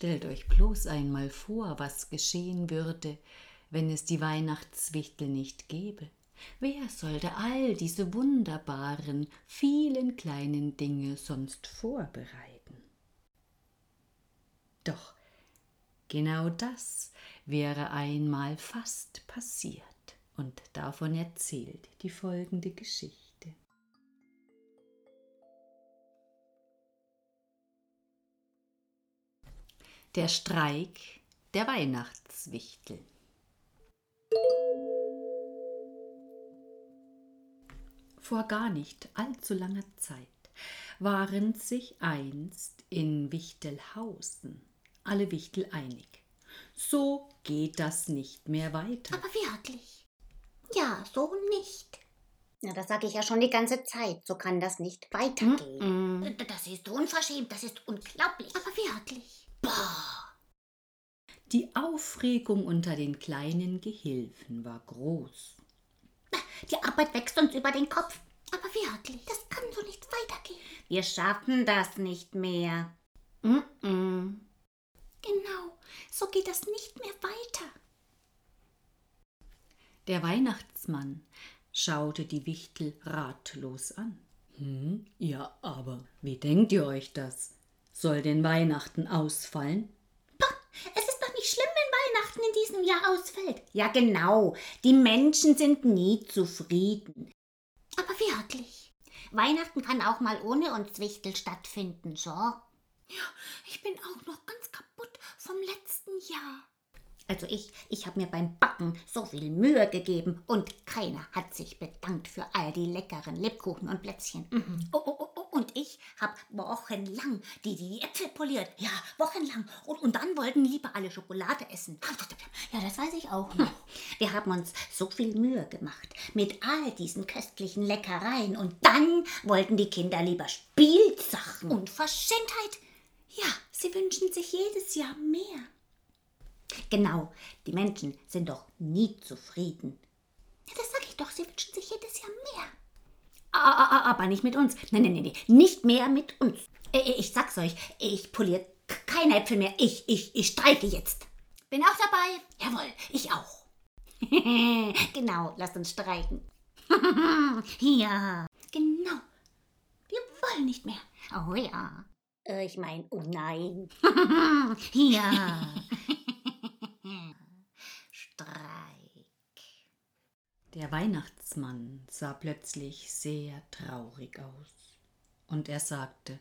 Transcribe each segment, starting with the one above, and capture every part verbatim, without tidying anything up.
Stellt euch bloß einmal vor, was geschehen würde, wenn es die Weihnachtswichtel nicht gäbe. Wer sollte all diese wunderbaren, vielen kleinen Dinge sonst vorbereiten? Doch genau das wäre einmal fast passiert, und davon erzählt die folgende Geschichte. Der Streik der Weihnachtswichtel. Vor gar nicht allzu langer Zeit waren sich einst in Wichtelhausen alle Wichtel einig. So geht das nicht mehr weiter. Aber wirklich? Ja, so nicht. Na, das sage ich ja schon die ganze Zeit. So kann das nicht weitergehen. Mm-mm. Das ist unverschämt, das ist unglaublich. Aber wirklich? Boah. Die Aufregung unter den kleinen Gehilfen war groß. Die Arbeit wächst uns über den Kopf. Aber wirklich? Das kann so nicht weitergehen. Wir schaffen das nicht mehr. Mm-mm. Genau, so geht das nicht mehr weiter. Der Weihnachtsmann schaute die Wichtel ratlos an. Hm, ja, aber wie denkt ihr euch das? Soll denn Weihnachten ausfallen? Es ist doch nicht schlimm, wenn Weihnachten in diesem Jahr ausfällt. Ja, genau. Die Menschen sind nie zufrieden. Aber wirklich. Weihnachten kann auch mal ohne uns Wichtel stattfinden, so? Ja, ich bin auch noch ganz kaputt vom letzten Jahr. Also ich, ich habe mir beim Backen so viel Mühe gegeben und keiner hat sich bedankt für all die leckeren Lebkuchen und Plätzchen. Mhm. Oh, oh, oh, oh. Und ich habe wochenlang die, die Äpfel poliert. Ja, wochenlang. Und, und dann wollten lieber alle Schokolade essen. Ja, das weiß ich auch noch. Wir haben uns so viel Mühe gemacht mit all diesen köstlichen Leckereien. Und dann wollten die Kinder lieber Spielsachen. Und Verschämtheit. Ja, sie wünschen sich jedes Jahr mehr. Genau, die Menschen sind doch nie zufrieden. Ja, das sag ich doch, sie wünschen sich jedes Jahr mehr. Aber nicht mit uns. Nein, nein, nein, nicht mehr mit uns. Ich sag's euch, ich poliere keine Äpfel mehr. Ich, ich, ich streike jetzt. Bin auch dabei. Jawohl, ich auch. Genau, lasst uns streiken. Ja, genau. Wir wollen nicht mehr. Oh ja. Ich meine, oh nein. Ja. Streik. Der Weihnachtsmann sah plötzlich sehr traurig aus, und er sagte: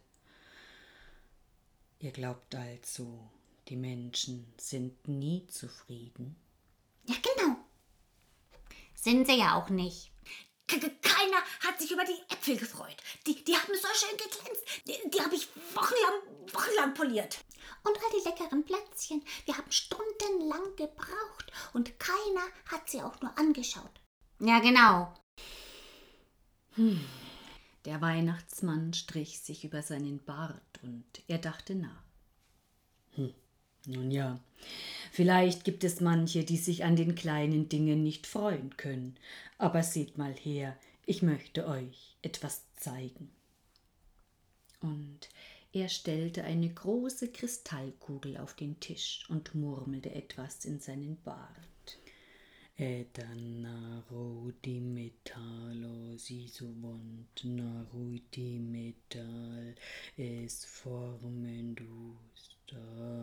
Ihr glaubt also, die Menschen sind nie zufrieden? Ja, genau. Sind sie ja auch nicht. Keiner hat sich über die Äpfel gefreut. Die, die haben so schön geglänzt. Die, die habe ich wochenlang, wochenlang poliert. Und all die leckeren Plätzchen. Wir haben stundenlang gebraucht. Und keiner hat sie auch nur angeschaut. Ja, genau. Hm. Der Weihnachtsmann strich sich über seinen Bart und er dachte nach. Hm. Nun ja, vielleicht gibt es manche, die sich an den kleinen Dingen nicht freuen können. Aber seht mal her, ich möchte euch etwas zeigen. Und er stellte eine große Kristallkugel auf den Tisch und murmelte etwas in seinen Bart. Etan naruti metalo sisuvont naruti metal es formen dusta